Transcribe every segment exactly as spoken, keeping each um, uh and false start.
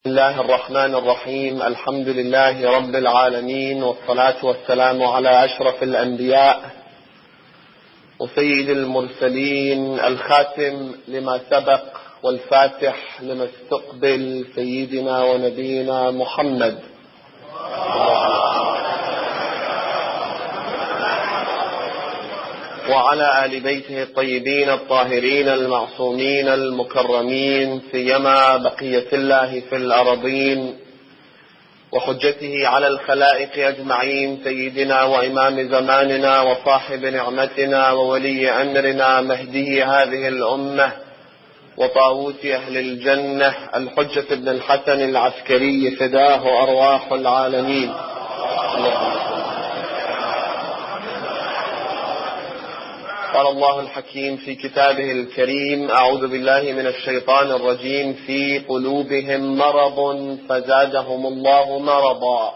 بسم الله الرحمن الرحيم. الحمد لله رب العالمين، والصلاة والسلام على أشرف الأنبياء وسيد المرسلين، الخاتم لما سبق والفاتح لما استقبل، سيدنا ونبينا محمد وعلى آل بيته الطيبين الطاهرين المعصومين المكرمين، سيما بقية الله في الأرضين وحجته على الخلائق أجمعين، سيدنا وإمام زماننا وصاحب نعمتنا وولي أمرنا مهدي هذه الأمة وطاووس أهل الجنة، الحجة بن الحسن العسكري، فداه أرواح العالمين. قال الله الحكيم في كتابه الكريم: أعوذ بالله من الشيطان الرجيم. في قلوبهم مرض فزادهم الله مرضا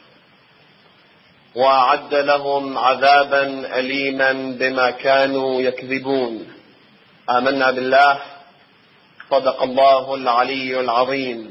وأعد لهم عذابا أليما بما كانوا يكذبون. آمنا بالله، صدق الله العلي العظيم.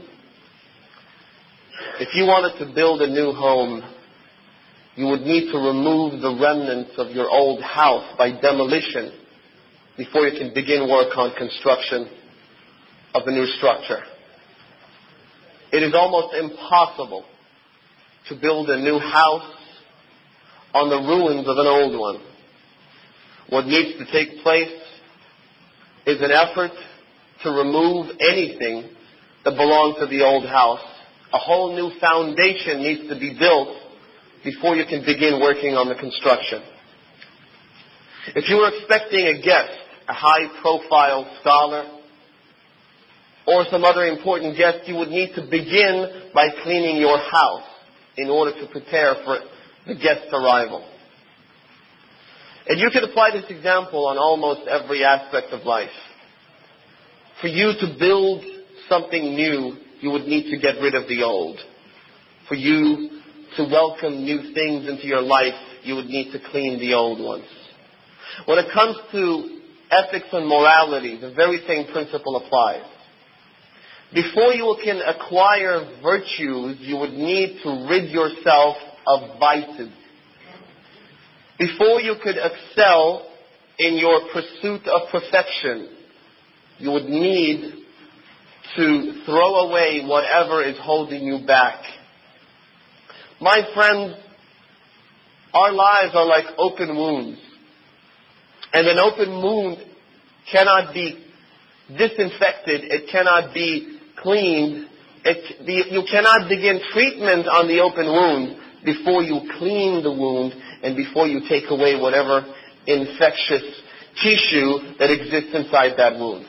If you wanted to build a new home, you would need to remove the remnants of your old house by demolition before you can begin work on construction of the new structure. It is almost impossible to build a new house on the ruins of an old one. What needs to take place is an effort to remove anything that belongs to the old house. A whole new foundation needs to be built before you can begin working on the construction. If you were expecting a guest, a high-profile scholar, or some other important guest, you would need to begin by cleaning your house in order to prepare for the guest's arrival. And you could apply this example on almost every aspect of life. For you to build something new, you would need to get rid of the old. For you to welcome new things into your life, you would need to clean the old ones. When it comes to ethics and morality, the very same principle applies. Before you can acquire virtues, you would need to rid yourself of vices. Before you could excel in your pursuit of perfection, you would need to throw away whatever is holding you back. My friends, our lives are like open wounds. And an open wound cannot be disinfected. It cannot be cleaned. It, the, you cannot begin treatment on the open wound before you clean the wound and before you take away whatever infectious tissue that exists inside that wound.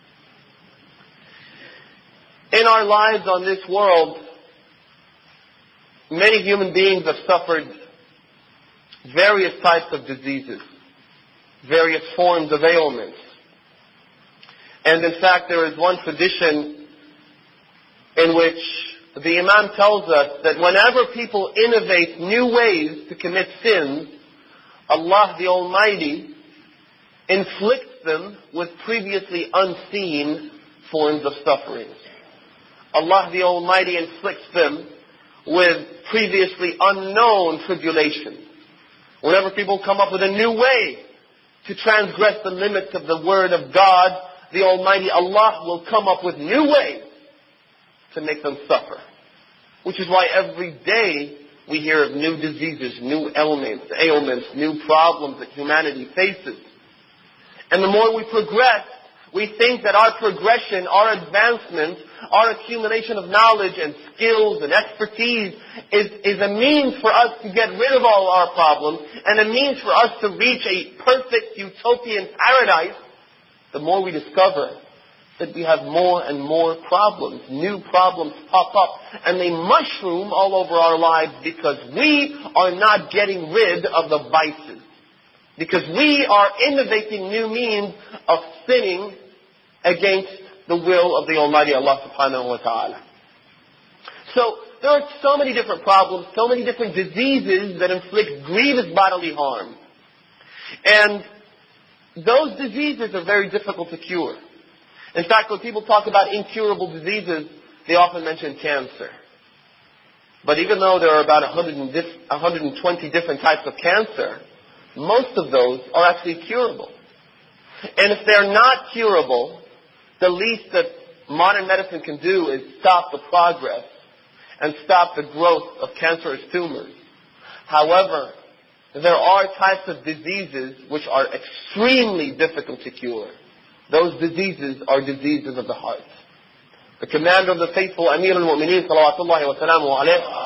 In our lives on this world, many human beings have suffered various types of diseases, various forms of ailments. And in fact, there is one tradition in which the Imam tells us that whenever people innovate new ways to commit sins, Allah the Almighty inflicts them with previously unseen forms of sufferings. Allah the Almighty inflicts them with previously unknown tribulations. Whenever people come up with a new way to transgress the limits of the Word of God, the Almighty Allah will come up with new ways to make them suffer. Which is why every day we hear of new diseases, new ailments, ailments, new problems that humanity faces. And the more we progress, we think that our progression, our advancement, our accumulation of knowledge and skills and expertise is, is a means for us to get rid of all our problems and a means for us to reach a perfect utopian paradise. The more we discover that we have more and more problems, new problems pop up, and they mushroom all over our lives because we are not getting rid of the vices. Because we are innovating new means of sinning against the will of the Almighty Allah subhanahu wa ta'ala. So there are so many different problems, so many different diseases that inflict grievous bodily harm. And those diseases are very difficult to cure. In fact, when people talk about incurable diseases, they often mention cancer. But even though there are about one hundred twenty different types of cancer, most of those are actually curable. And if they're not curable, the least that modern medicine can do is stop the progress and stop the growth of cancerous tumors. However, there are types of diseases which are extremely difficult to cure. Those diseases are diseases of the heart. The commander of the faithful, Amir al-Mu'mineen, salawatullahi wa salamu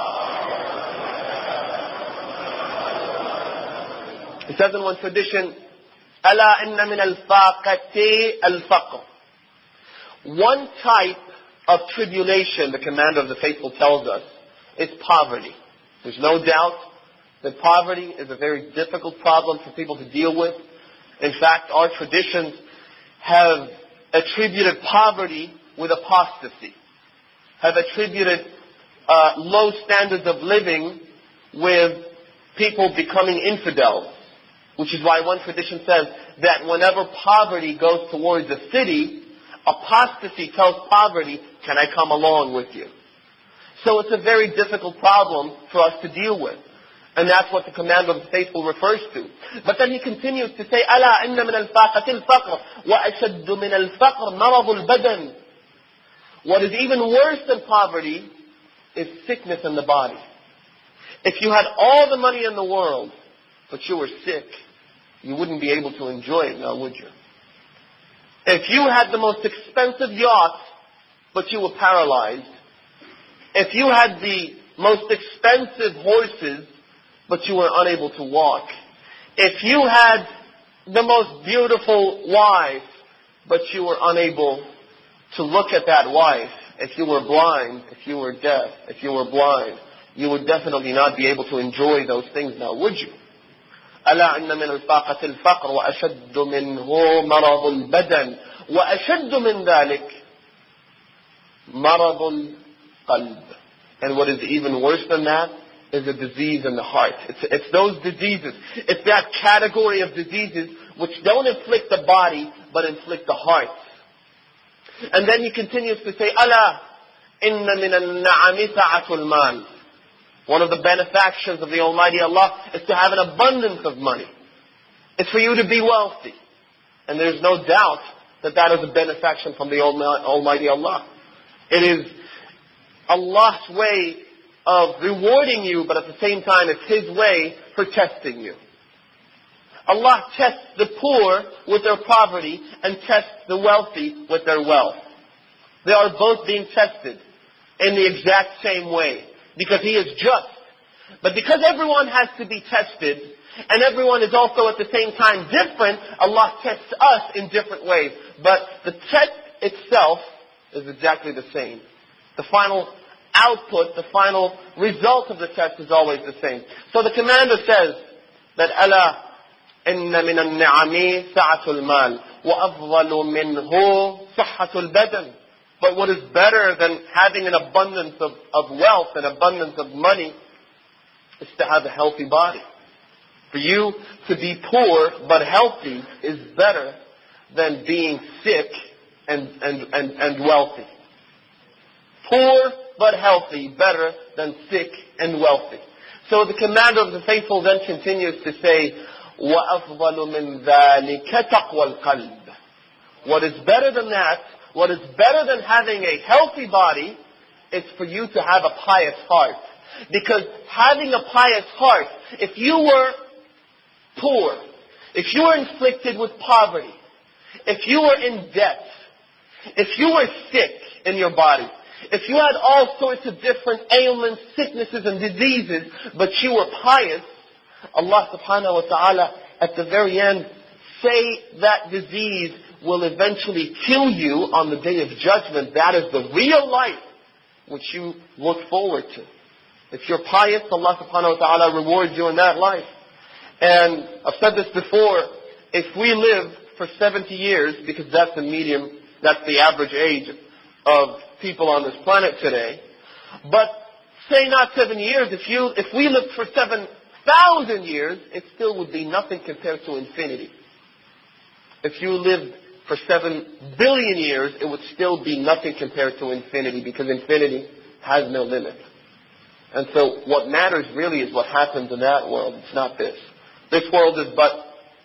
alayh, he says in one tradition, أَلَا إِنَّ مِنَ الْفَاقَةِ الْفَقْرِ. One type of tribulation, the commander of the faithful tells us, is poverty. There's no doubt that poverty is a very difficult problem for people to deal with. In fact, our traditions have attributed poverty with apostasy, have attributed uh, low standards of living with people becoming infidels, which is why one tradition says that whenever poverty goes towards a city, apostasy tells poverty, can I come along with you? So it's a very difficult problem for us to deal with. And that's what the commander of the faithful refers to. But then he continues to say, أَلَا إِنَّ مِنَ الْفَاقَةِ الْفَقْرِ وَأَشَدُّ مِنَ الْفَقْرِ مَرَضُ الْبَدَنِ. What is even worse than poverty is sickness in the body. If you had all the money in the world, but you were sick, you wouldn't be able to enjoy it now, would you? If you had the most expensive yacht, but you were paralyzed, if you had the most expensive horses, but you were unable to walk, if you had the most beautiful wife, but you were unable to look at that wife, if you were blind, if you were deaf, if you were blind, you would definitely not be able to enjoy those things now, would you? ألا إن من الفاقة الفقر وأشد منه مرض البدن وأشد من ذلك مرض القلب. And what is even worse than that is a disease in the heart. It's, it's those diseases. It's that category of diseases which don't inflict the body but inflict the heart. And then he continues to say, ألا إن من النعم سعة المال. One of the benefactions of the Almighty Allah is to have an abundance of money. It's for you to be wealthy. And there's no doubt that that is a benefaction from the Almighty Allah. It is Allah's way of rewarding you, but at the same time it's His way for testing you. Allah tests the poor with their poverty and tests the wealthy with their wealth. They are both being tested in the exact same way. Because He is just. But because everyone has to be tested, and everyone is also at the same time different, Allah tests us in different ways. But the test itself is exactly the same. The final output, the final result of the test is always the same. So the commander says that أَلَا إِنَّ مِنَ النِّعَمِ سَعَةُ الْمَالِ وَأَفْضَلُ مِنْهُ صَحَّةُ الْبَدَنِ. But what is better than having an abundance of, of wealth, an abundance of money, is to have a healthy body. For you to be poor but healthy is better than being sick and, and, and, and wealthy. Poor but healthy, better than sick and wealthy. So the commander of the faithful then continues to say, وَأَفْضَلُ مِنْ ذَلِكَ تَقْوَى الْقَلْبِ. What is better than that, what is better than having a healthy body, is for you to have a pious heart. Because having a pious heart, if you were poor, if you were inflicted with poverty, if you were in debt, if you were sick in your body, if you had all sorts of different ailments, sicknesses and diseases, but you were pious, Allah subhanahu wa ta'ala at the very end say that disease will eventually kill you on the day of judgment. That is the real life which you look forward to. If you're pious, Allah subhanahu wa ta'ala rewards you in that life. And I've said this before, if we live for seventy years, because that's the medium, that's the average age of people on this planet today, but say not seven years, if you, if we lived for seven thousand years, it still would be nothing compared to infinity. If you lived for seven billion years, it would still be nothing compared to infinity, because infinity has no limit. And so what matters really is what happens in that world. It's not this. This world is but,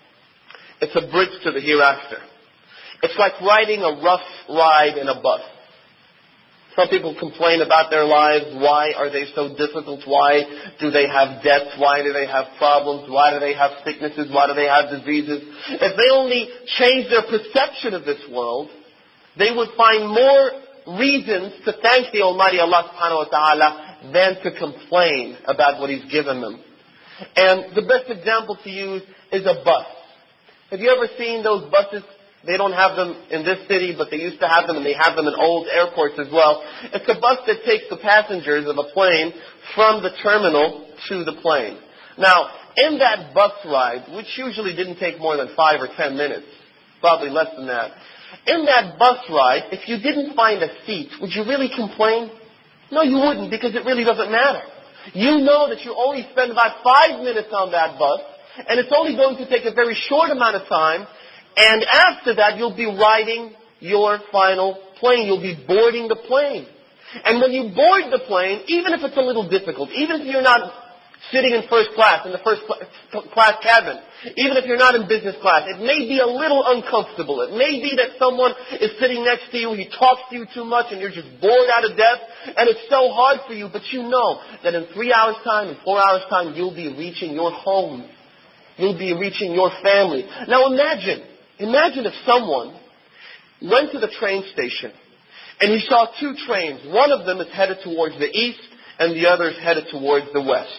it's a bridge to the hereafter. It's like riding a rough ride in a bus. Some people complain about their lives. Why are they so difficult? Why do they have debts? Why do they have problems? Why do they have sicknesses? Why do they have diseases? If they only change their perception of this world, they would find more reasons to thank the Almighty Allah subhanahu wa ta'ala than to complain about what He's given them. And the best example to use is a bus. Have you ever seen those buses? They don't have them in this city, but they used to have them, and they have them in old airports as well. It's a bus that takes the passengers of a plane from the terminal to the plane. Now, in that bus ride, which usually didn't take more than five or ten minutes, probably less than that, in that bus ride, if you didn't find a seat, would you really complain? No, you wouldn't, because it really doesn't matter. You know that you only spend about five minutes on that bus, and it's only going to take a very short amount of time. And after that, you'll be riding your final plane. You'll be boarding the plane. And when you board the plane, even if it's a little difficult, even if you're not sitting in first class, in the first class cabin, even if you're not in business class, it may be a little uncomfortable. It may be that someone is sitting next to you, he talks to you too much, and you're just bored out of death, and it's so hard for you, but you know that in three hours' time, in four hours' time, you'll be reaching your home. You'll be reaching your family. Now imagine, Imagine if someone went to the train station and he saw two trains. One of them is headed towards the east and the other is headed towards the west.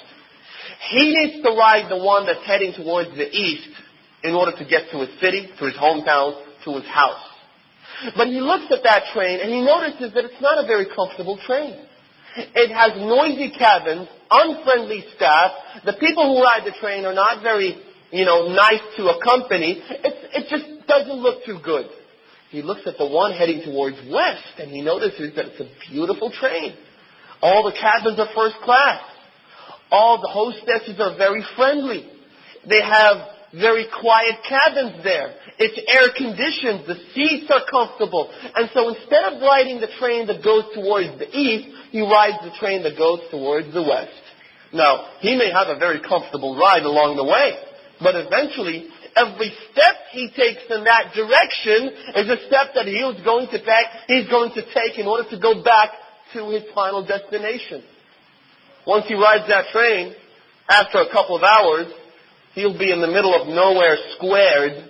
He needs to ride the one that's heading towards the east in order to get to his city, to his hometown, to his house. But he looks at that train and he notices that it's not a very comfortable train. It has noisy cabins, unfriendly staff. The people who ride the train are not very you know, nice to accompany. It, it just doesn't look too good. He looks at the one heading towards west, and he notices that it's a beautiful train. All the cabins are first class. All the hostesses are very friendly. They have very quiet cabins there. It's air conditioned. The seats are comfortable. And so instead of riding the train that goes towards the east, he rides the train that goes towards the west. Now, he may have a very comfortable ride along the way, but eventually, every step he takes in that direction is a step that he was going to take, he's going to take in order to go back to his final destination. Once he rides that train, after a couple of hours, he'll be in the middle of nowhere squared,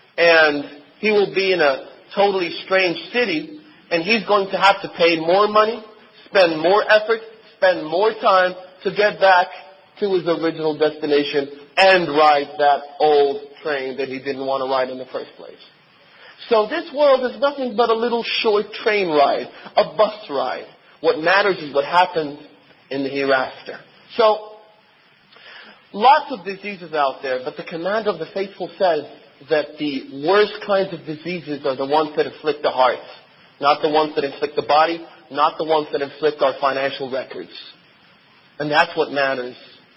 and he will be in a totally strange city, and he's going to have to pay more money, spend more effort, spend more time to get back to his original destination and ride that old train that he didn't want to ride in the first place. So this world is nothing but a little short train ride, a bus ride. What matters is what happens in the hereafter. So, lots of diseases out there, but the Commander of the Faithful says that the worst kinds of diseases are the ones that afflict the heart, not the ones that inflict the body, not the ones that inflict our financial records. And that's what matters.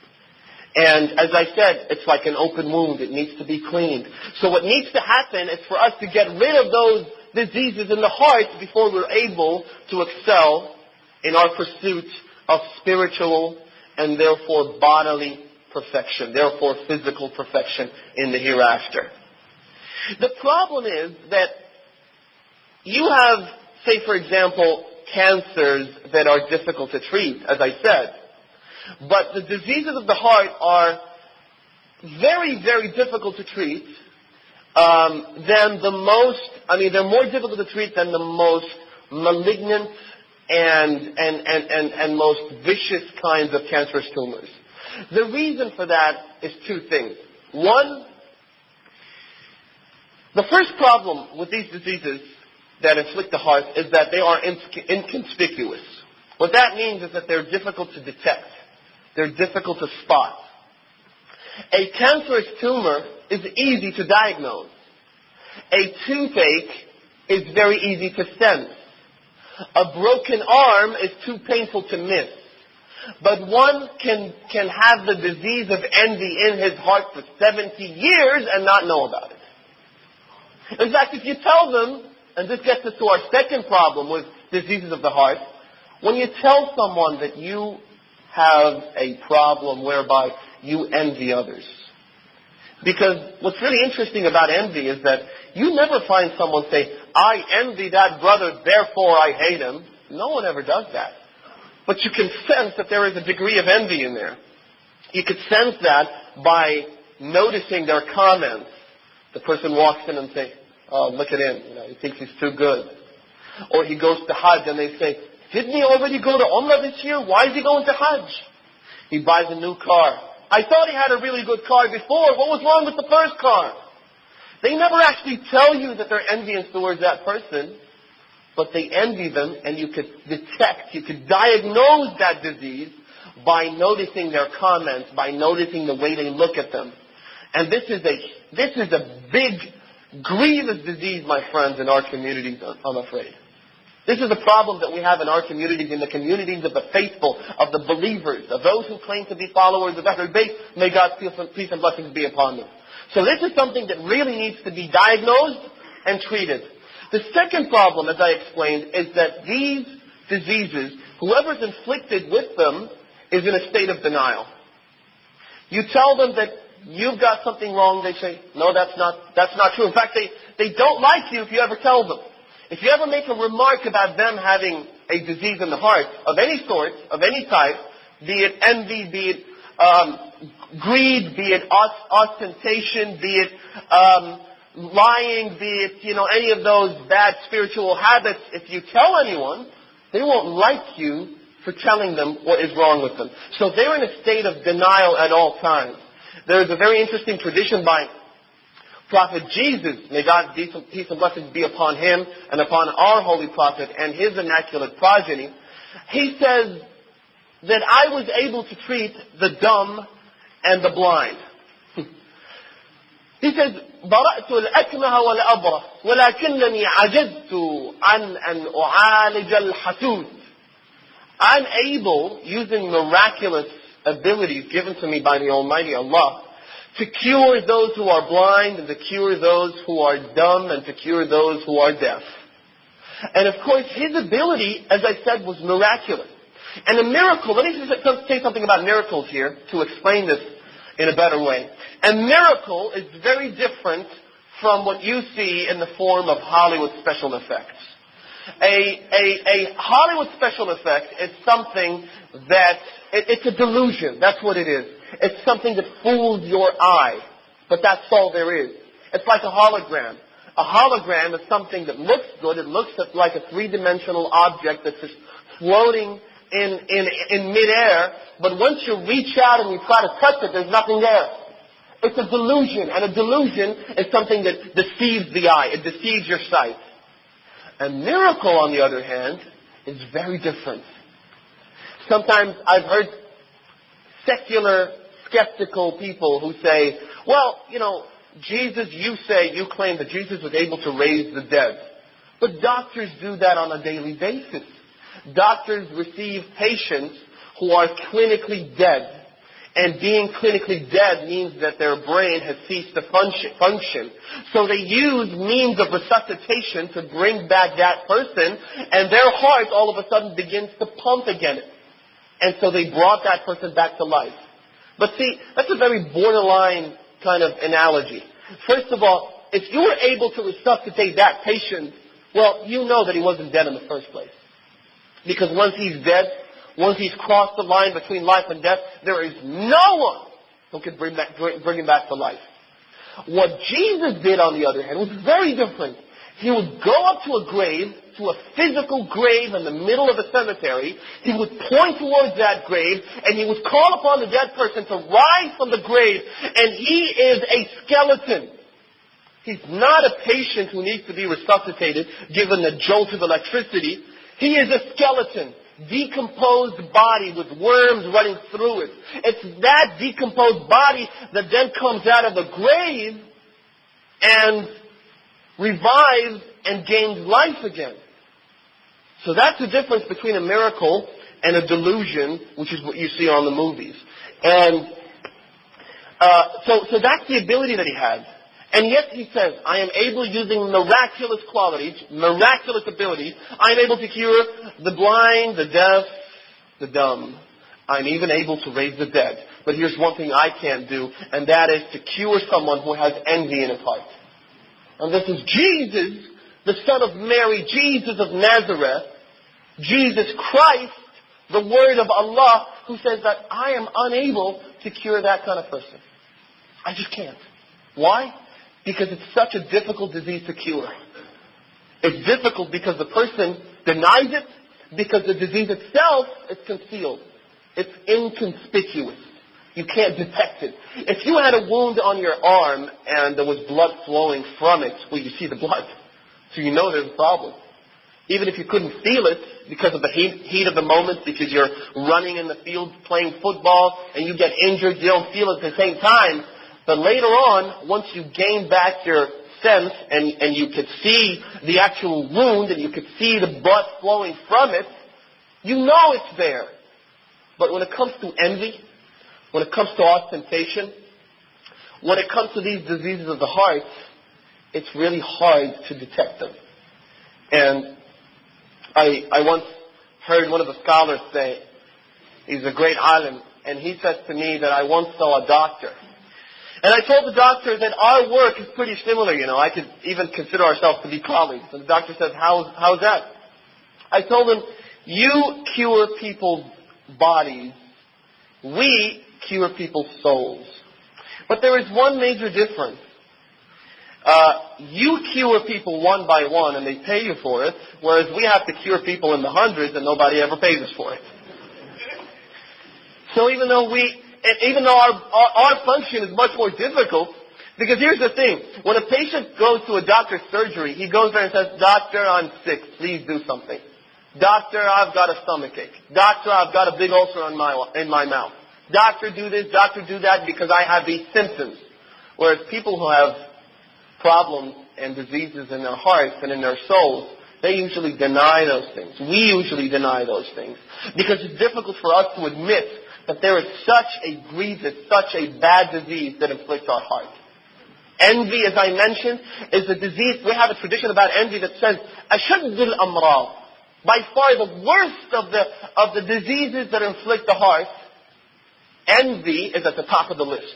And as I said, it's like an open wound. It needs to be cleaned. So what needs to happen is for us to get rid of those diseases in the heart before we're able to excel in our pursuit of spiritual and therefore bodily perfection, therefore physical perfection in the hereafter. The problem is that you have, say for example, cancers that are difficult to treat, as I said. But the diseases of the heart are very, very difficult to treat um, than the most, I mean, they're more difficult to treat than the most malignant and, and, and, and, and most vicious kinds of cancerous tumors. The reason for that is two things. One, the first problem with these diseases that inflict the heart is that they are inconspicuous. What that means is that they're difficult to detect. They're difficult to spot. A cancerous tumor is easy to diagnose. A toothache is very easy to sense. A broken arm is too painful to miss. But one can, can have the disease of envy in his heart for seventy years and not know about it. In fact, if you tell them, and this gets us to our second problem with diseases of the heart, when you tell someone that you have a problem whereby you envy others. Because what's really interesting about envy is that you never find someone say, I envy that brother, therefore I hate him. No one ever does that. But you can sense that there is a degree of envy in there. You could sense that by noticing their comments. The person walks in and says, oh, look at him. You know, he thinks he's too good. Or he goes to Hajj and they say, didn't he already go to Umrah this year? Why is he going to Hajj? He buys a new car. I thought he had a really good car before. What was wrong with the first car? They never actually tell you that they're envious towards that person, but they envy them, and you could detect, you could diagnose that disease by noticing their comments, by noticing the way they look at them. And this is a this is a big, grievous disease, my friends, in our communities, I'm afraid. This is a problem that we have in our communities, in the communities of the faithful, of the believers, of those who claim to be followers of Ahlul Bayt. May God's peace and blessings be upon them. So this is something that really needs to be diagnosed and treated. The second problem, as I explained, is that these diseases, whoever's inflicted with them is in a state of denial. You tell them that you've got something wrong, they say, no, that's not, that's not true. In fact, they, they don't like you if you ever tell them. If you ever make a remark about them having a disease in the heart, of any sort, of any type, be it envy, be it um, greed, be it ostentation, be it um, lying, be it, you know, any of those bad spiritual habits, if you tell anyone, they won't like you for telling them what is wrong with them. So they're in a state of denial at all times. There is a very interesting tradition by Prophet Jesus, may God's peace and blessings be upon him and upon our Holy Prophet and his immaculate progeny. He says that I was able to treat the dumb and the blind. He says, برأت الأكمه والأبرص ولكنني عجزت عن أن أعالج الحسود. I'm able, using miraculous abilities given to me by the Almighty Allah, to cure those who are blind and to cure those who are dumb and to cure those who are deaf. And of course, his ability, as I said, was miraculous. And a miracle, let me just say something about miracles here to explain this in a better way. A miracle is very different from what you see in the form of Hollywood special effects. A, a, a Hollywood special effect is something that, it, it's a delusion. That's what it is. It's something that fools your eye. But that's all there is. It's like a hologram. A hologram is something that looks good. It looks like a three-dimensional object that's just floating in, in, in midair. But once you reach out and you try to touch it, there's nothing there. It's a delusion. And a delusion is something that deceives the eye. It deceives your sight. A miracle, on the other hand, is very different. Sometimes I've heard secular, skeptical people who say, well, you know, Jesus, you say, you claim that Jesus was able to raise the dead. But doctors do that on a daily basis. Doctors receive patients who are clinically dead. And being clinically dead means that their brain has ceased to function. So they use means of resuscitation to bring back that person, and their heart all of a sudden begins to pump again. And so they brought that person back to life. But see, that's a very borderline kind of analogy. First of all, if you were able to resuscitate that patient, well, you know that he wasn't dead in the first place. Because once he's dead, once he's crossed the line between life and death, there is no one who can bring, back, bring him back to life. What Jesus did, on the other hand, was very different. He would go up to a grave, to a physical grave in the middle of a cemetery. He would point towards that grave, and he would call upon the dead person to rise from the grave, and he is a skeleton. He's not a patient who needs to be resuscitated, given the jolt of electricity. He is a skeleton. Decomposed body with worms running through it. It's that decomposed body that then comes out of the grave and revives and gains life again. So that's the difference between a miracle and a delusion, which is what you see on the movies. And uh, so, so that's the ability that he had. And yet he says, I am able, using miraculous qualities, miraculous abilities, I am able to cure the blind, the deaf, the dumb. I'm even able to raise the dead. But here's one thing I can't do, and that is to cure someone who has envy in his heart. And this is Jesus, the son of Mary, Jesus of Nazareth, Jesus Christ, the Word of Allah, who says that I am unable to cure that kind of person. I just can't. Why? Because it's such a difficult disease to cure. It's difficult because the person denies it, because the disease itself is concealed. It's inconspicuous. You can't detect it. If you had a wound on your arm and there was blood flowing from it, well, you see the blood. So you know there's a problem. Even if you couldn't feel it because of the heat, heat of the moment, because you're running in the field playing football and you get injured, you don't feel it at the same time. But later on, once you gain back your sense and, and you could see the actual wound and you could see the blood flowing from it, you know it's there. But when it comes to envy, when it comes to ostentation, when it comes to these diseases of the heart, it's really hard to detect them. And I, I once heard one of the scholars say, he's a great alim, and he said to me that I once saw a doctor. And I told the doctor that our work is pretty similar, you know. I could even consider ourselves to be colleagues. And the doctor said, How, how's that? I told him, you cure people's bodies. We cure people's souls. But there is one major difference. Uh, you cure people one by one and they pay you for it, whereas we have to cure people in the hundreds and nobody ever pays us for it. So even though we, even though our, our, our function is much more difficult, because here's the thing, when a patient goes to a doctor's surgery, he goes there and says, Doctor, I'm sick, please do something. Doctor, I've got a stomach ache. Doctor, I've got a big ulcer in my, in my mouth. Doctor, do this, doctor, do that because I have these symptoms. Whereas people who have problems and diseases in their hearts and in their souls, they usually deny those things. We usually deny those things. Because it's difficult for us to admit that there is such a grievous, such a bad disease that afflicts our heart. Envy, as I mentioned, is a disease. We have a tradition about envy that says, أَشَدُّ الْأَمْرَاضِ. By far the worst of the, of the diseases that inflict the heart, envy is at the top of the list.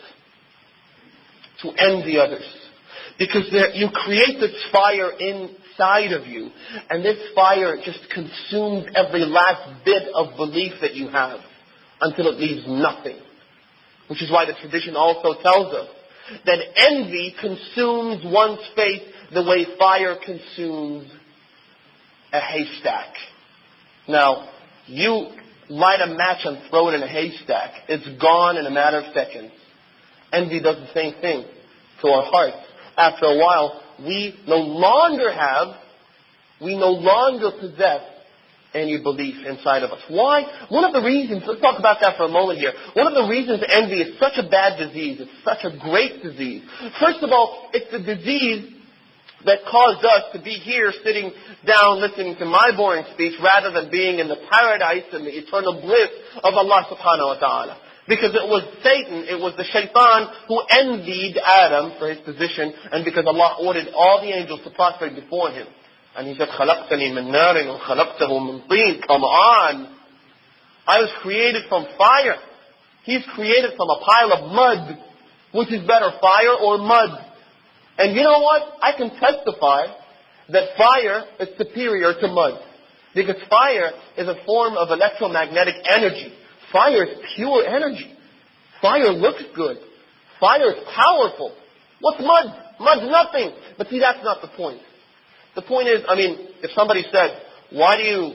To envy others. Because there, you create this fire inside of you, and this fire just consumes every last bit of belief that you have until it leaves nothing. Which is why the tradition also tells us that envy consumes one's faith the way fire consumes a haystack. Now, you light a match and throw it in a haystack. It's gone in a matter of seconds. Envy does the same thing to our hearts. After a while, we no longer have, we no longer possess any belief inside of us. Why? One of the reasons, let's talk about that for a moment here. One of the reasons envy is such a bad disease, it's such a great disease. First of all, it's the disease that caused us to be here sitting down listening to my boring speech rather than being in the paradise and the eternal bliss of Allah subhanahu wa ta'ala. Because it was Satan, it was the shaitan who envied Adam for his position, and because Allah ordered all the angels to prostrate before him. And he said, خَلَقْتَنِي مِن نَارٍ وَخَلَقْتَهُ مِن طِينٍ. Come on. I was created from fire. He's created from a pile of mud. Which is better, fire or mud? And you know what? I can testify that fire is superior to mud. Because fire is a form of electromagnetic energy. Fire is pure energy. Fire looks good. Fire is powerful. What's mud? Mud's nothing. But see, that's not the point. The point is, I mean, if somebody said, why do you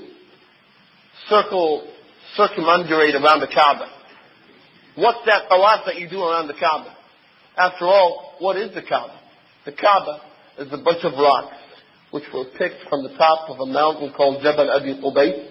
circle, circumambulate around the Kaaba? What's that tawaf that you do around the Kaaba? After all, what is the Kaaba? The Kaaba is a bunch of rocks which were picked from the top of a mountain called Jabal Abi Qubays.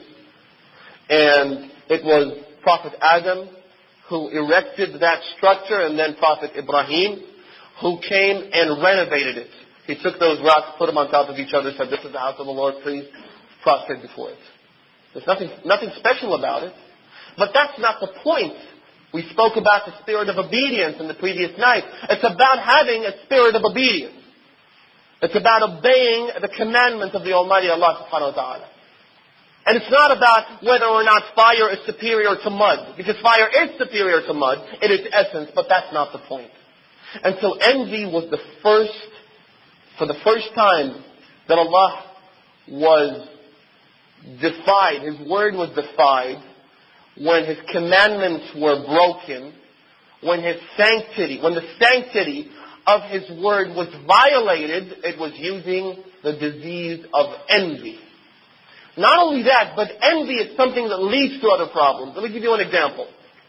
And it was Prophet Adam who erected that structure, and then Prophet Ibrahim who came and renovated it. He took those rocks, put them on top of each other, said, this is the house of the Lord, please prostrate before it. There's nothing, nothing special about it. But that's not the point. We spoke about the spirit of obedience in the previous night. It's about having a spirit of obedience. It's about obeying the commandments of the Almighty Allah subhanahu wa ta'ala. And it's not about whether or not fire is superior to mud. Because fire is superior to mud in its essence, but that's not the point. And so envy was the first, for the first time that Allah was defied, His word was defied, when His commandments were broken, when His sanctity, when the sanctity of His word was violated, it was using the disease of envy. Not only that, but envy is something that leads to other problems. Let me give you an example.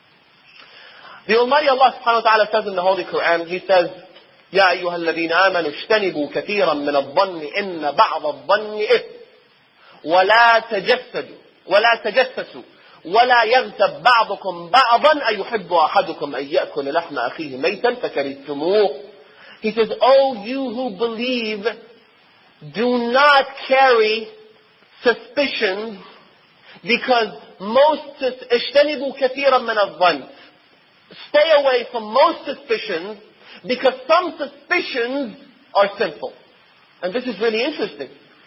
The Almighty Allah subhanahu wa ta'ala says in the Holy Quran, He says, يَا أَيُّهَا الَّذِينَ آمَنُوا اجْتَنِبُوا كَثِيرًا مِنَ الظَّنِّ إِنَّ بَعْضَ الظَّنِّ إِثْمٌ وَلَا تَجَسَّسُوا وَلَا تَجَسَّسُوا وَلَا يَغْتَبْ بَعْضُكُمْ بَعْضًا أَيُحِبُّ أَحَدُكُمْ أَن يَأْكُلَ لَحْمَ أَخِيهِ مَيْتًا فَكَرِهْتُمُوهُ. He says, "O you who believe, do not carry suspicions, because most اجتنبوا كثيرا من الظن. Stay away from most suspicions, because some suspicions are sinful." And this is really interesting.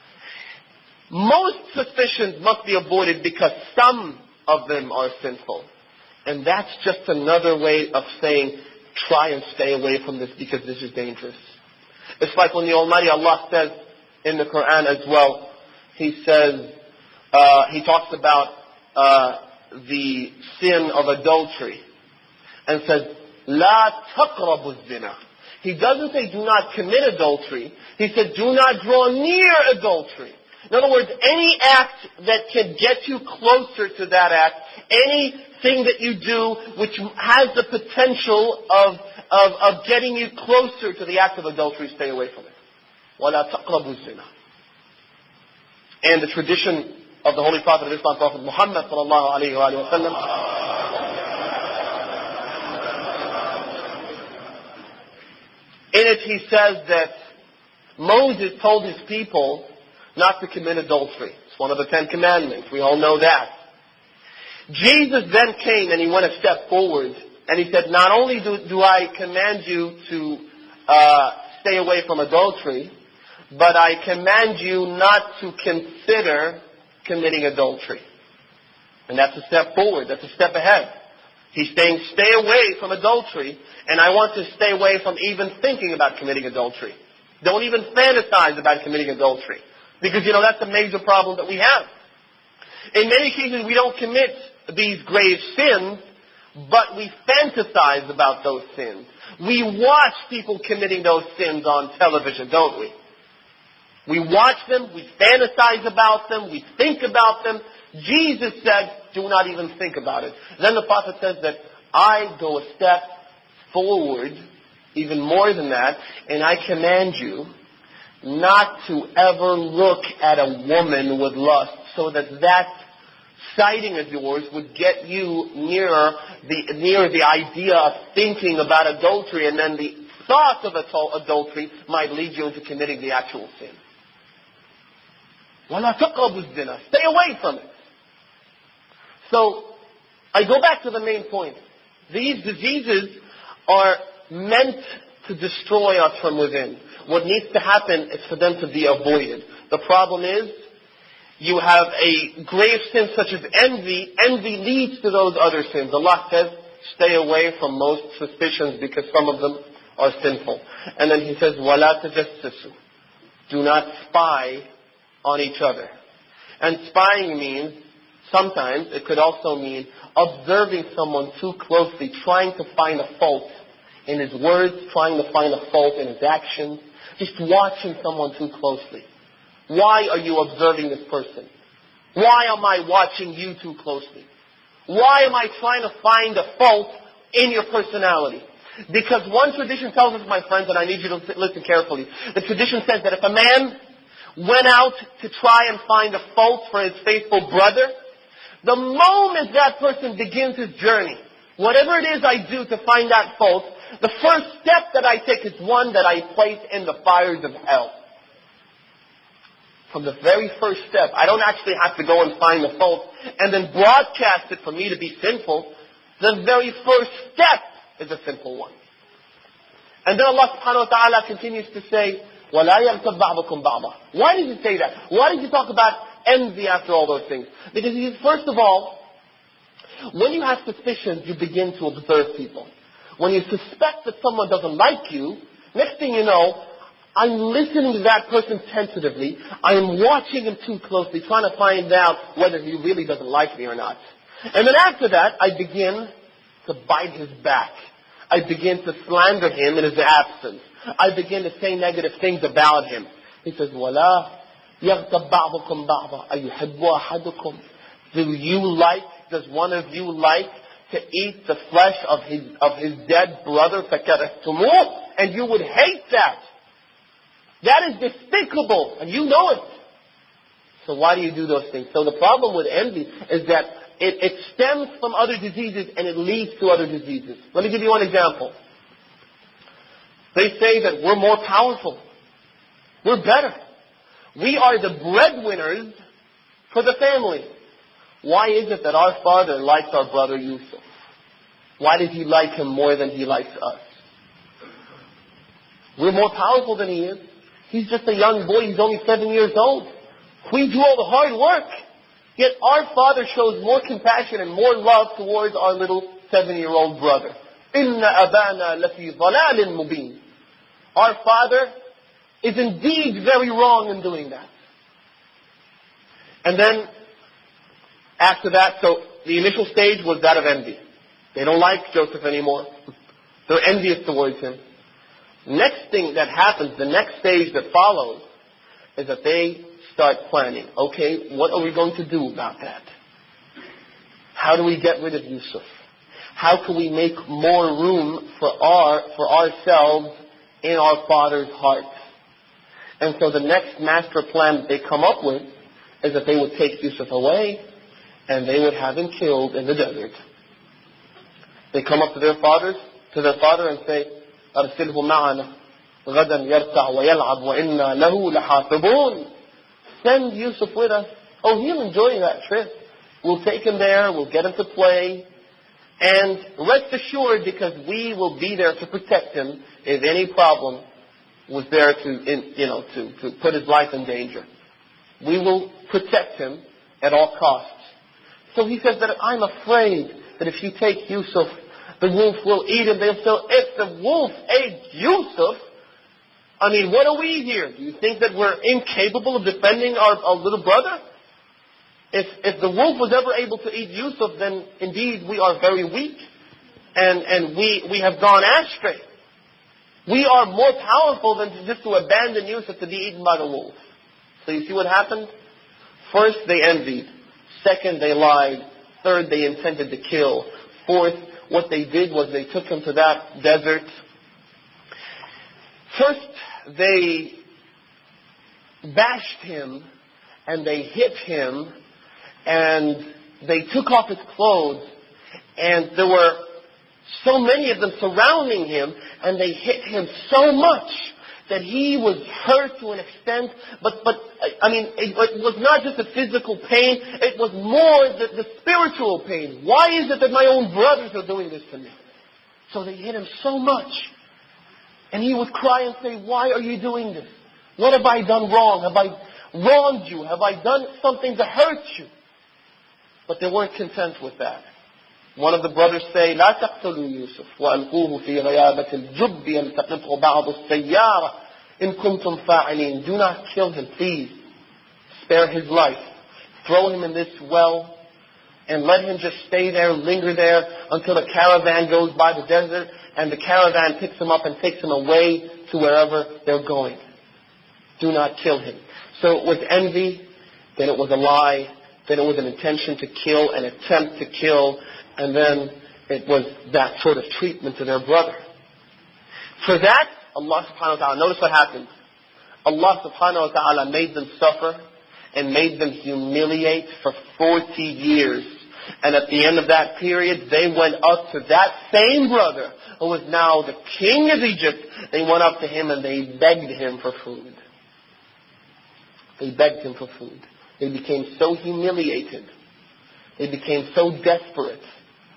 Most suspicions must be avoided because some of them are sinful. And that's just another way of saying, try and stay away from this because this is dangerous. It's like when the Almighty Allah says in the Quran as well, He says, uh, He talks about uh, the sin of adultery and says, لا تقربوا الزنا. He doesn't say do not commit adultery. He said do not draw near adultery. In other words, any act that can get you closer to that act, anything that you do which has the potential of, of, of getting you closer to the act of adultery, stay away from it. وَلَا تَقْرَبُوا الزِّنَا. And the tradition of the Holy Prophet of Islam, Prophet Muhammad sallallahu alayhi wa sallam, in it he says that Moses told his people not to commit adultery. It's one of the Ten Commandments. We all know that. Jesus then came and He went a step forward and He said, not only do, do I command you to uh, stay away from adultery, but I command you not to consider committing adultery. And that's a step forward. That's a step ahead. He's saying, stay away from adultery, and I want to stay away from even thinking about committing adultery. Don't even fantasize about committing adultery. Because, you know, that's a major problem that we have. In many cases, we don't commit these grave sins, but we fantasize about those sins. We watch people committing those sins on television, don't we? We watch them, we fantasize about them, we think about them. Jesus said, do not even think about it. Then the Prophet says that I go a step forward, even more than that, and I command you not to ever look at a woman with lust, so that that sighting of yours would get you nearer the near the idea of thinking about adultery, and then the thought of adultery might lead you into committing the actual sin. وَلَا تَقْرَبُوا الزِّنَا. Stay away from it. So, I go back to the main point. These diseases are meant to destroy us from within. What needs to happen is for them to be avoided. The problem is, you have a grave sin such as envy. Envy leads to those other sins. Allah says, stay away from most suspicions because some of them are sinful. And then He says, وَلَا تَجَسَّسُوا. Do not spy on each other. And spying means, sometimes it could also mean observing someone too closely, trying to find a fault in his words, trying to find a fault in his actions, just watching someone too closely. Why are you observing this person? Why am I watching you too closely? Why am I trying to find a fault in your personality? Because one tradition tells us, my friends, and I need you to listen carefully. The tradition says that if a man went out to try and find a fault for his faithful brother, the moment that person begins his journey, whatever it is I do to find that fault, the first step that I take is one that I place in the fires of hell. From the very first step, I don't actually have to go and find the fault and then broadcast it for me to be sinful. The very first step is a simple one. And then Allah subhanahu wa ta'ala continues to say, وَلَا يَغْتَبْ بَعْضُكُمْ بَعْضًا. Why did he say that? Why did he talk about envy after all those things? Because he says, first of all, when you have suspicions, you begin to observe people. When you suspect that someone doesn't like you, next thing you know, I'm listening to that person tentatively. I'm watching him too closely, trying to find out whether he really doesn't like me or not. And then after that, I begin to bite his back. I begin to slander him in his absence. I begin to say negative things about him. He says, وَلَا يَغْتَبْ بَعْضُكُمْ بَعْضًا أَيُحِبُّ أَحَدُكُمْ. Do you like, does one of you like to eat the flesh of his, of his dead brother, فَكَرَهْتُمُوهُ? And you would hate that. That is despicable, and you know it. So why do you do those things? So the problem with envy is that it, it stems from other diseases and it leads to other diseases. Let me give you one example. They say that we're more powerful. We're better. We are the breadwinners for the family. Why is it that our father likes our brother Yusuf? Why does he like him more than he likes us? We're more powerful than he is. He's just a young boy. He's only seven years old. We do all the hard work. Yet our father shows more compassion and more love towards our little seven-year-old brother. إِنَّ أَبَانَا لَفِي ضَلَالٍ مُبِينٍ. Our father is indeed very wrong in doing that. And then, after that, so the initial stage was that of envy. They don't like Joseph anymore. They're envious towards him. Next thing that happens, the next stage that follows, is that they start planning. Okay, what are we going to do about that? How do we get rid of Yusuf? How can we make more room for our for ourselves in our father's heart? And so the next master plan that they come up with is that they would take Yusuf away and they would have him killed in the desert. They come up to their fathers, to their father and say, أرسله معنا غدا يرتع ويلعب وإنا له لحافظون. Send Yusuf with us. Oh, he'll enjoy that trip. We'll take him there. We'll get him to play. And rest assured, because we will be there to protect him if any problem was there to, in, you know, to, to put his life in danger. We will protect him at all costs. So he says that I'm afraid that if you take Yusuf, the wolf will eat him. They'll say, if the wolf ate Yusuf, I mean, what are we here? Do you think that we're incapable of defending our, our little brother? If, if the wolf was ever able to eat Yusuf, then indeed we are very weak. And, and we, we have gone astray. We are more powerful than to just to abandon Yusuf to be eaten by the wolf. So you see what happened? First, they envied. Second, they lied. Third, they intended to kill. Fourth, what they did was they took him to that desert. First, they bashed him and they hit him and they took off his clothes, and there were so many of them surrounding him, and they hit him so much that he was hurt to an extent, but, but I mean, it, it was not just a physical pain, it was more the, the spiritual pain. Why is it that my own brothers are doing this to me? So they hit him so much. And he would cry and say, why are you doing this? What have I done wrong? Have I wronged you? Have I done something to hurt you? But they weren't content with that. One of the brothers say, لا تقتلوا يوسف وألقوه في غيابة الجب يلتقطه بعض السيارة إن كنتم فاعلين. Do not kill him, please. Spare his life. Throw him in this well and let him just stay there, linger there until the caravan goes by the desert and the caravan picks him up and takes him away to wherever they're going. Do not kill him. So it was envy, then it was a lie, then it was an intention to kill, an attempt to kill, and then it was that sort of treatment to their brother. For that, Allah subhanahu wa ta'ala, notice what happened. Allah subhanahu wa ta'ala made them suffer and made them humiliate for forty years. And at the end of that period, they went up to that same brother who was now the king of Egypt. They went up to him and they begged him for food. They begged him for food. They became so humiliated. They became so desperate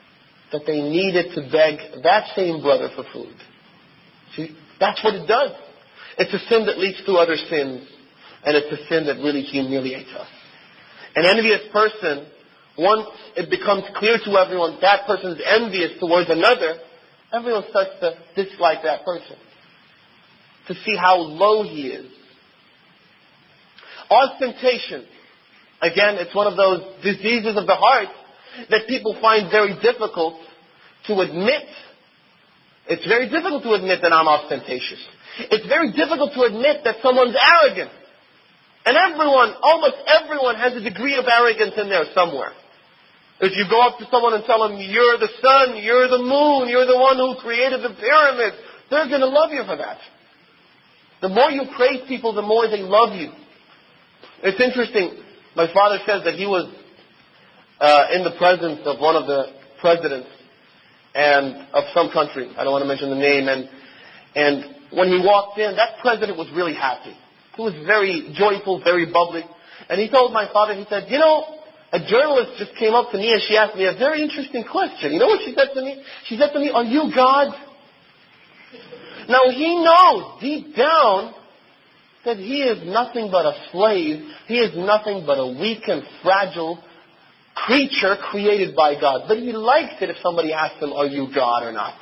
that they needed to beg that same brother for food. See, that's what it does. It's a sin that leads to other sins, and it's a sin that really humiliates us. An envious person, once it becomes clear to everyone that person is envious towards another, everyone starts to dislike that person, to see how low he is. Ostentation. Again, it's one of those diseases of the heart that people find very difficult to admit. It's very difficult to admit that I'm ostentatious. It's very difficult to admit that someone's arrogant. And everyone, almost everyone has a degree of arrogance in there somewhere. If you go up to someone and tell them, you're the sun, you're the moon, you're the one who created the pyramids, they're going to love you for that. The more you praise people, the more they love you. It's interesting. My father says that he was uh, in the presence of one of the presidents and of some country. I don't want to mention the name. And and when he walked in, that president was really happy. He was very joyful, very bubbly. And he told my father, he said, you know, a journalist just came up to me and she asked me a very interesting question. You know what she said to me? She said to me, are you God? Now he knows deep down that he is nothing but a slave. He is nothing but a weak and fragile creature created by God. But he likes it if somebody asks him, are you God or not?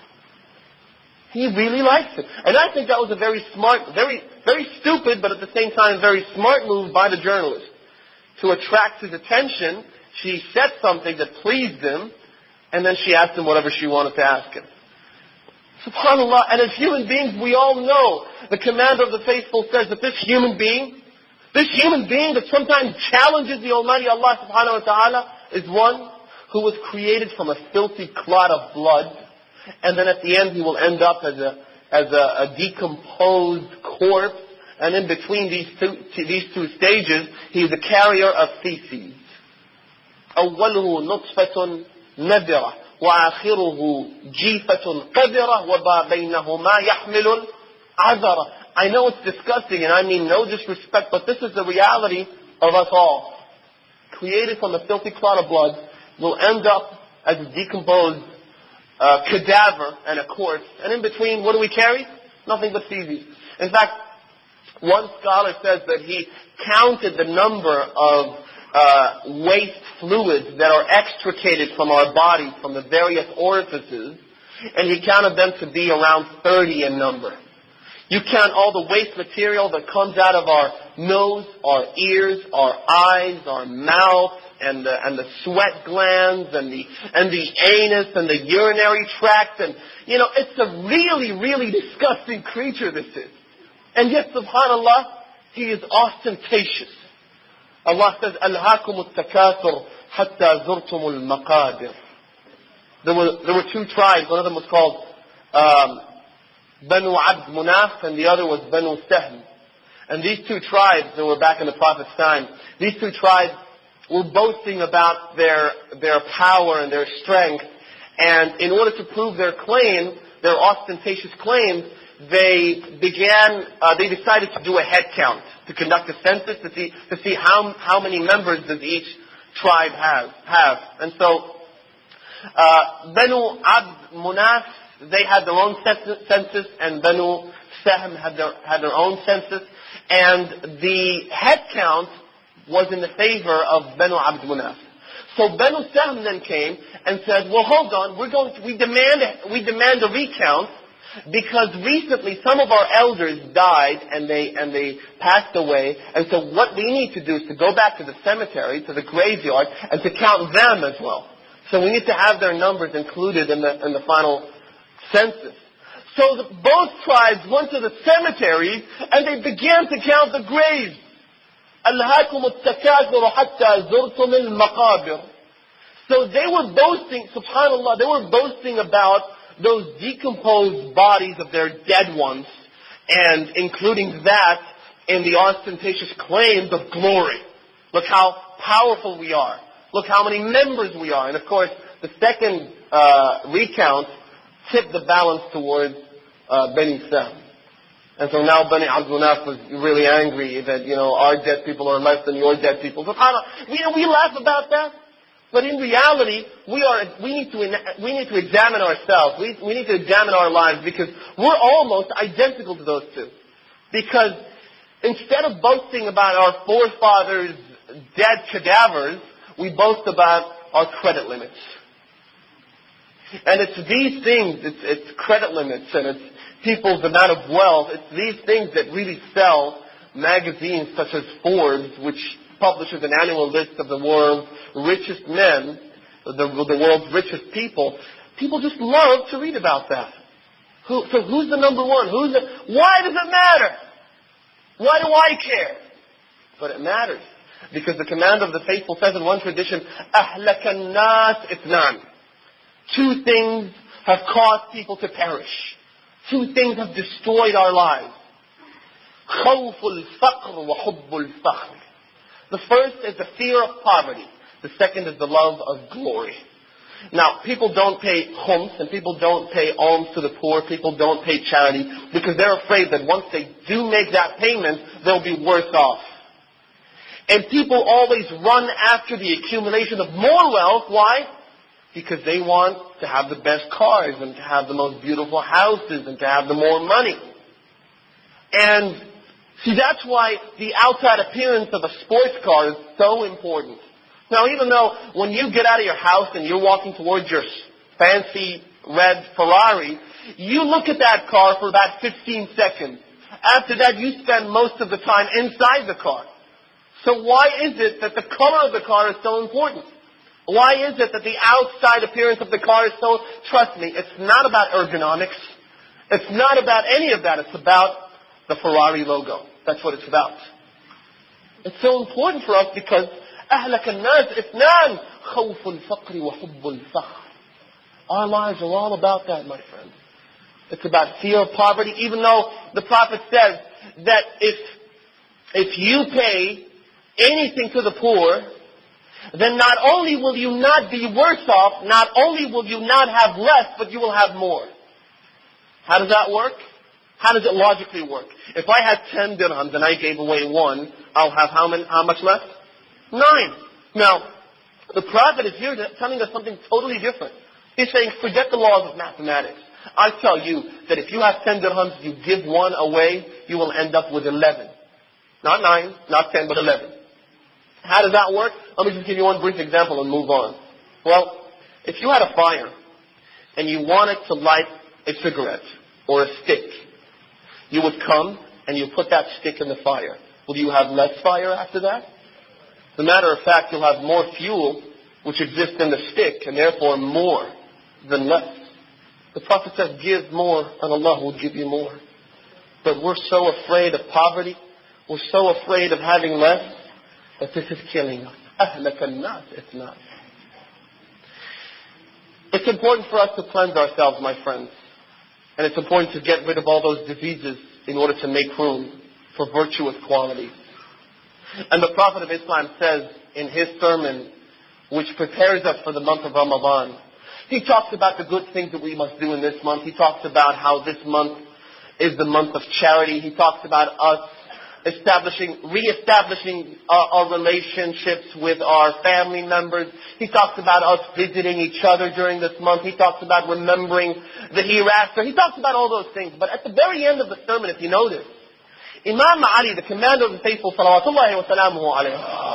He really likes it. And I think that was a very smart, very, very stupid, but at the same time very smart move by the journalist. To attract his attention, she said something that pleased him, and then she asked him whatever she wanted to ask him. SubhanAllah, and as human beings, we all know, the commander of the faithful says that this human being, this human being that sometimes challenges the Almighty Allah subhanahu wa ta'ala, is one who was created from a filthy clot of blood, and then at the end he will end up as a, as a, a decomposed corpse, and in between these two, these two stages, he is a carrier of feces. أوله نطفة نذرة وآخره جيفة قذرة وما بينهما يحمل عذرة. I know it's disgusting, and I mean no disrespect, but this is the reality of us all. Created from a filthy clot of blood, will end up as a decomposed uh, cadaver and a corpse. And in between, what do we carry? Nothing but feces. In fact, one scholar says that he counted the number of uh, waste fluids that are extricated from our bodies, from the various orifices, and he counted them to be around thirty in number. You count all the waste material that comes out of our nose, our ears, our eyes, our mouth, and the, and the sweat glands, and the and the anus, and the urinary tract, and you know, it's a really, really disgusting creature. This is. And yet, subhanAllah, he is ostentatious. Allah says, أَلْهَاكُمُ التَّكَاثُرُ حَتَّى زُرْتُمُ الْمَقَابِرِ. There were, there were two tribes. One of them was called um, Banu Abd Munaf, and the other was Banu Sahm. And these two tribes, that were back in the Prophet's time, these two tribes were boasting about their, their power and their strength. And in order to prove their claim, their ostentatious claims, they began, uh, they decided to do a head count, to conduct a census to see, to see how, how many members does each tribe have, have. And so, uh, Banu Abd Munaf, they had their own census, and Banu Sahm had their, had their own census, and the head count was in the favor of Banu Abd Munaf. So Banu Sahm then came and said, well, hold on, we're going to, we demand, we demand a recount, because recently some of our elders died and they and they passed away, and so what we need to do is to go back to the cemetery, to the graveyard, and to count them as well. So we need to have their numbers included in the in the final census. So the, both tribes went to the cemeteries and they began to count the graves. أَلْهَاكُمُ التَّكَاثُرُ حَتَّى زُرْتُمُ الْمَقَابِرِ. So they were boasting, subhanAllah, they were boasting about those decomposed bodies of their dead ones, and including that in the ostentatious claims of glory. Look how powerful we are. Look how many members we are. And of course, the second uh, recount tipped the balance towards uh, Bani Sahm. And so now Bani Abd Munaf was really angry that, you know, our dead people are less than your dead people. SubhanAllah, you know, we laugh about that. But in reality, we are we need to we need to examine ourselves. We we need to examine our lives, because we're almost identical to those two. Because instead of boasting about our forefathers' dead cadavers, we boast about our credit limits. And it's these things, it's, it's credit limits and it's people's amount of wealth, it's these things that really sell magazines such as Forbes, which publishes an annual list of the world's richest men, the, the world's richest people. People just love to read about that. Who, so who's the number one? Who's the, why does it matter? Why do I care? But it matters. Because the command of the faithful says in one tradition, أَهْلَكَ النَّاسِ إِثْنَانِ. Two things have caused people to perish. Two things have destroyed our lives. خَوْفُ الْفَقْرِ وَحُبُّ الْفَخْرِ. The first is the fear of poverty. The second is the love of glory. Now, people don't pay khums and people don't pay alms to the poor. People don't pay charity because they're afraid that once they do make that payment, they'll be worse off. And people always run after the accumulation of more wealth. Why? Because they want to have the best cars and to have the most beautiful houses and to have the more money. And see, that's why the outside appearance of a sports car is so important. Now, even though when you get out of your house and you're walking towards your fancy red Ferrari, you look at that car for about fifteen seconds. After that, you spend most of the time inside the car. So why is it that the color of the car is so important? Why is it that the outside appearance of the car is so... Trust me, it's not about ergonomics. It's not about any of that. It's about the Ferrari logo. That's what it's about. It's so important for us because أهلك الناس اثنان خوف الفقر وحب الفخر. Our lives are all about that, my friend. It's about fear of poverty, even though the Prophet says that if if you pay anything to the poor, then not only will you not be worse off, not only will you not have less, but you will have more. How does that work? How does it logically work? If I had ten dirhams and I gave away one, I'll have how many? How much left? Nine. Now, the Prophet is here telling us something totally different. He's saying, forget the laws of mathematics. I tell you that if you have ten dirhams, you give one away, you will end up with eleven. Not nine, not ten, but eleven. How does that work? Let me just give you one brief example and move on. Well, if you had a fire and you wanted to light a cigarette or a stick, you would come and you put that stick in the fire. Will you have less fire after that? As a matter of fact, you'll have more fuel which exists in the stick and therefore more than less. The Prophet says, give more and Allah will give you more. But we're so afraid of poverty, we're so afraid of having less, that this is killing us. أهلك الناس إثنان. It's important for us to cleanse ourselves, my friends. And it's important to get rid of all those diseases in order to make room for virtuous qualities. And the Prophet of Islam says in his sermon, which prepares us for the month of Ramadan, he talks about the good things that we must do in this month. He talks about how this month is the month of charity. He talks about us establishing, re-establishing our, our relationships with our family members. He talks about us visiting each other during this month. He talks about remembering the hereafter. He talks about all those things. But at the very end of the sermon, if you notice, Imam Ali, the commander of the faithful, salawatullahi wa salamuhu alayhi,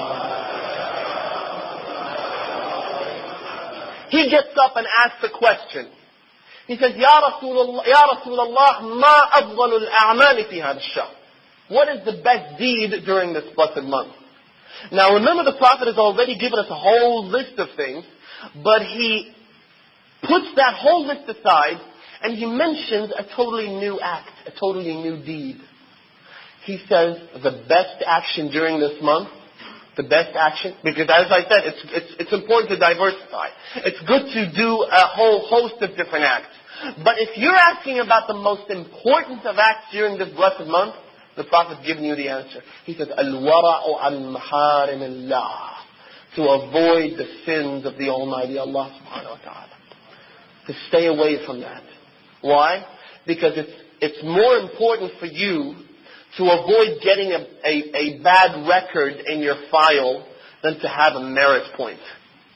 he gets up and asks a question. He says, Ya Rasulullah, Ya Rasulullah, ma afdalu al-a'mali fi hadha ash-shahr. What is the best deed during this blessed month? Now remember, the Prophet has already given us a whole list of things, but he puts that whole list aside and he mentions a totally new act, a totally new deed. He says the best action during this month, the best action, because as I said, it's, it's, it's important to diversify. It's good to do a whole host of different acts. But if you're asking about the most important of acts during this blessed month, the Prophet's given you the answer. He says, Al-wara'u al-maharim Allah. To avoid the sins of the Almighty Allah subhanahu wa ta'ala. To stay away from that. Why? Because it's, it's more important for you to avoid getting a, a, a bad record in your file than to have a merit point.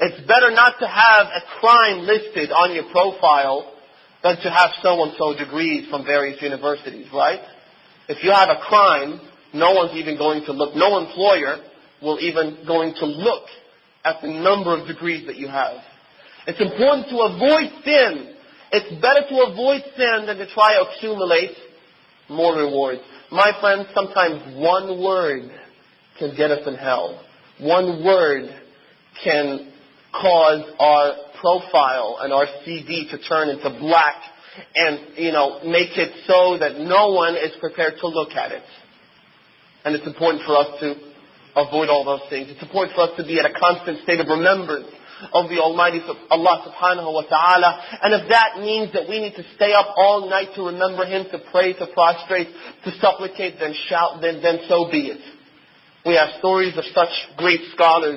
It's better not to have a crime listed on your profile than to have so-and-so degrees from various universities, right? If you have a crime, no one's even going to look, no employer will even going to look at the number of degrees that you have. It's important to avoid sin. It's better to avoid sin than to try to accumulate more rewards. My friends, sometimes one word can get us in hell. One word can cause our profile and our C V to turn into black and, you know, make it so that no one is prepared to look at it. And it's important for us to avoid all those things. It's important for us to be at a constant state of remembrance of the Almighty Allah subhanahu wa ta'ala. And if that means that we need to stay up all night to remember Him, to pray, to prostrate, to supplicate, then shout, then, then so be it. We have stories of such great scholars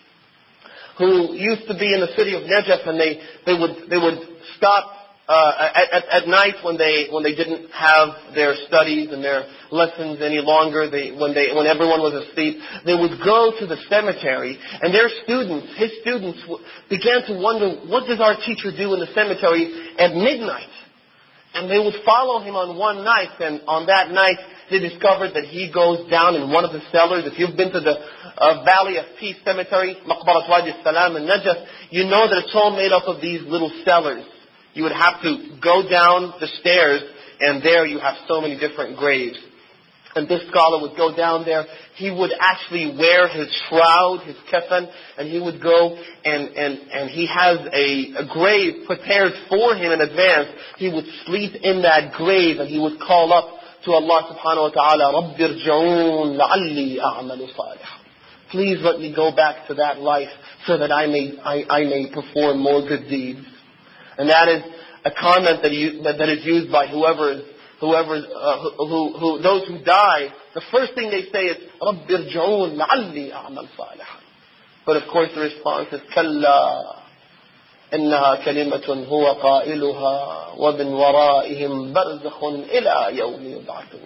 who used to be in the city of Najaf, and they, they would they would stop uh, at, at, at night when they when they didn't have their studies and their lessons any longer. They when they when everyone was asleep, they would go to the cemetery, and their students, his students, began to wonder, what does our teacher do in the cemetery at midnight? And they would follow him on one night, and on that night they discovered that he goes down in one of the cellars. If you've been to the uh, Valley of Peace Cemetery, Maqbarat Wadi Salam in Najaf, you know that it's all made up of these little cellars. You would have to go down the stairs, and there you have so many different graves. And this scholar would go down there. He would actually wear his shroud, his kafan, and he would go and, and, and he has a, a grave prepared for him in advance. He would sleep in that grave, and he would call up to Allah subhanahu wa ta'ala, رَبِّ ارْجِعُونَ لَعَلِّي أَعْمَلُ صَالِحًا. Please let me go back to that life so that I may, I, I may perform more good deeds. And that is a comment that, you, that, that is used by whoever is Whoever, uh, who, who, who, those who die, the first thing they say is, رَبِّ ارْجِعُونَ لَعَلِّي أَعْمَلْ صَالِحًا. But of course the response is, كَلَّا إِنَّهَا كَلِمَةٌ هُوَ قَائِلُهَا وَمِنْ وَرَائِهِمْ بَرْزَخٌ إِلَىٰ يَوْمِ يُبْعَثُونَ.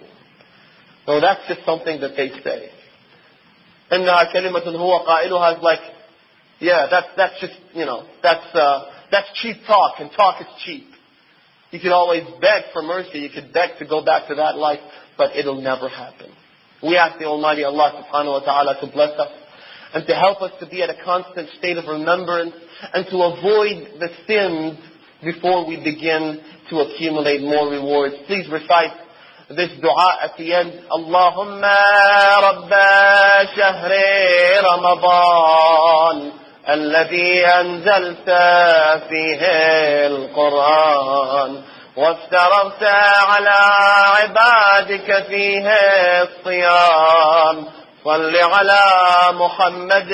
So that's just something that they say. إِنَّهَا كَلِمَةٌ هُوَ قَائِلُهَا is like, yeah, that's, that's just, you know, that's, uh, that's cheap talk, and talk is cheap. You could always beg for mercy. You could beg to go back to that life, but it'll never happen. We ask the Almighty Allah subhanahu wa ta'ala to bless us and to help us to be at a constant state of remembrance and to avoid the sins before we begin to accumulate more rewards. Please recite this dua at the end. Allahumma rabba shahri Ramadan الذي أنزلت فيه القرآن وافترضت على عبادك فيه الصيام صل على محمد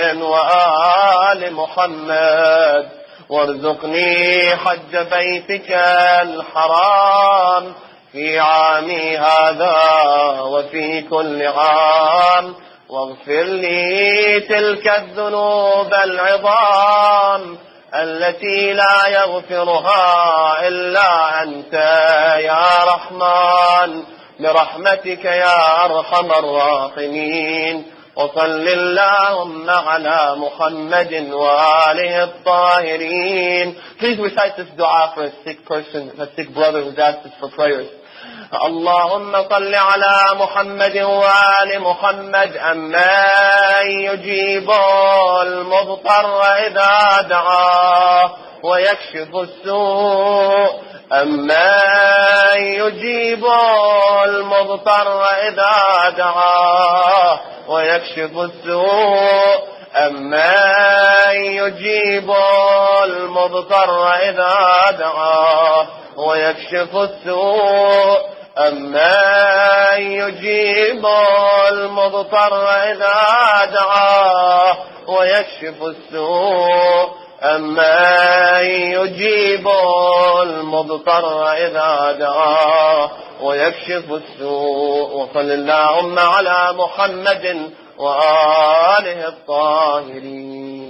وآل محمد وارزقني حج بيتك الحرام في عامي هذا وفي كل عام واغفر لي تلك الذنوب العظام التي لا يغفرها إلا أنت يا رحمن برحمتك يا أرحم الراحمين وصل اللهم على محمد وآله الطاهرين. Please recite this dua for a sick person, a sick brother who's asked us for prayers. اللهم صل على محمد وآل محمد أمن يجيب المضطر إذا دعاه ويكشف السوء أمن يجيب المضطر إذا دعاه ويكشف السوء أمن يجيب المضطر إذا دعاه ويكشف السوء أمن يجيب المضطر إذا دعاه ويكشف السوء أمن يجيب المضطر إذا دعاه ويكشف السوء وصل اللهم على محمد وآله الطاهرين.